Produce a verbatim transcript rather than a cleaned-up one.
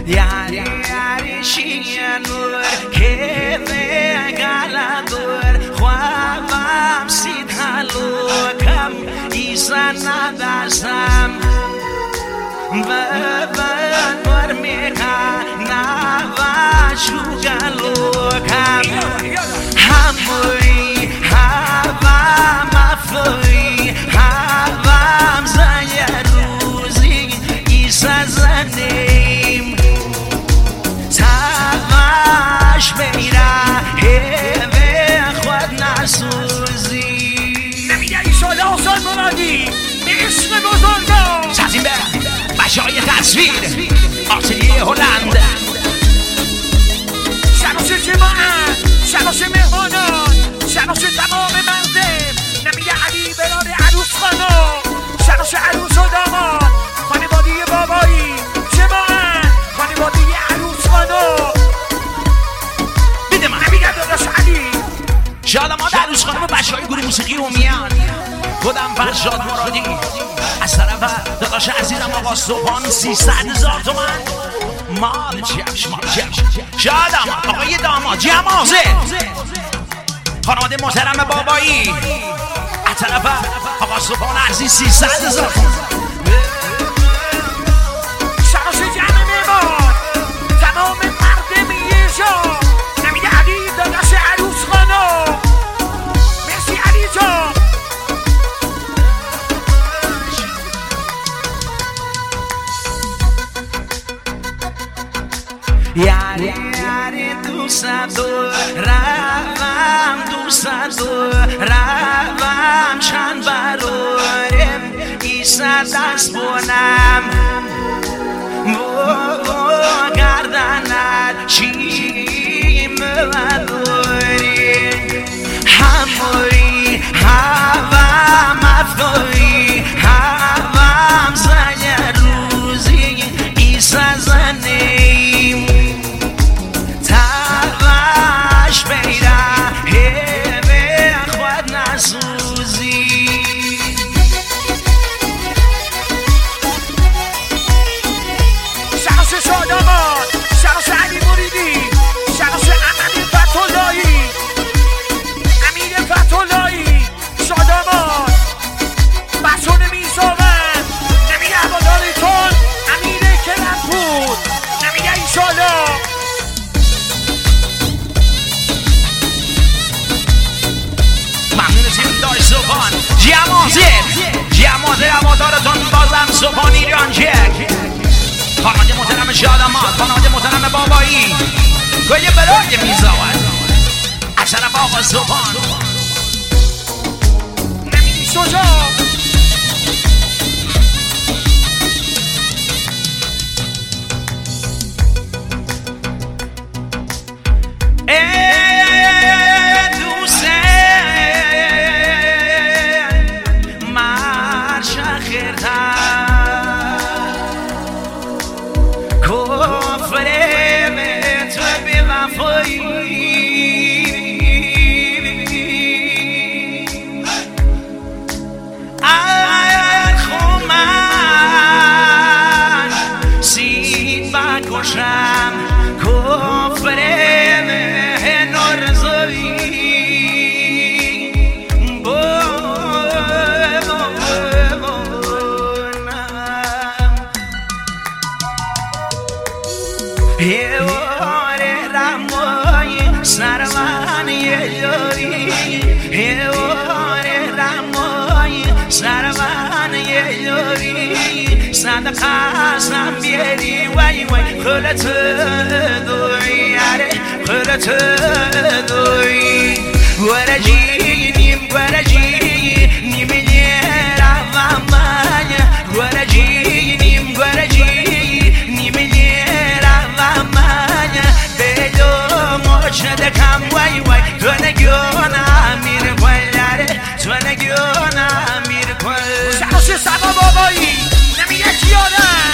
Yari yari shiyanur keve galador khwabam sidhalokam isanadasam vavan varmeka navashugalokam hamuri havam afloi havam zayaruzi isazanim میرا هیوه خود نسوزی نمیگه ایشالا حسین مرادی عشق بزرگا سازیم برم بچه های تصویر آتلیه هلند شناس جماعت شناس مهمانان شناس تمام مردم نمیگه علی براد عروس خانم شناس عروس و داماد خانواده بابایی جماعت خانواده عروس خانم شاد ما در روز خانم بچه های گروه موسیقی اومیان خودم فرشاد مرادی از طرف داداش عزیزم آقا صبحان سیصد هزار تومن مال جفش مال جفش شادم آقای داماد جمازه خانواده محترم بابایی از طرف آقا صبحان عزیز سیصد هزار تومن شناس جمع میمار تمام مردم یه جا نمیده علی داداش عروس خانم مرسی علی جان یاری یاری دوست دارم دوست دارم چند برارم ایسا دست بونم و گردنت چیم بداری هموری هوام افداری هوام زنی روزی ایسا زنیم تواش بیره هیوه خود نسوزی شناس شاداماد شناس علی مریدی شناس امیر فتولایی امیر فتولایی شاداماد بسون میزاون نمیگه هواداری تون امیر کرم بود نمیگه ایشالا ممنون تیم داشت صبحان جمازه جمازه هوادارتون بازم صبحان ایران جک خانواده محترم شاداماد خانواده محترم بابایی گویه برای میزاون از طرف آقا صبحان نمیگه شجاع قسم بیاری وای وای خلت دوی اره خلت دوی ورجی نیم ورجی نیم نیرم مانیا ورجی نیم ورجی نیم نیرم مانیا بدو مچد کم وای وای تو نگیونا میر پلاره تو نگیونا میر پل شناس سبا بابایی نمیگه کیاره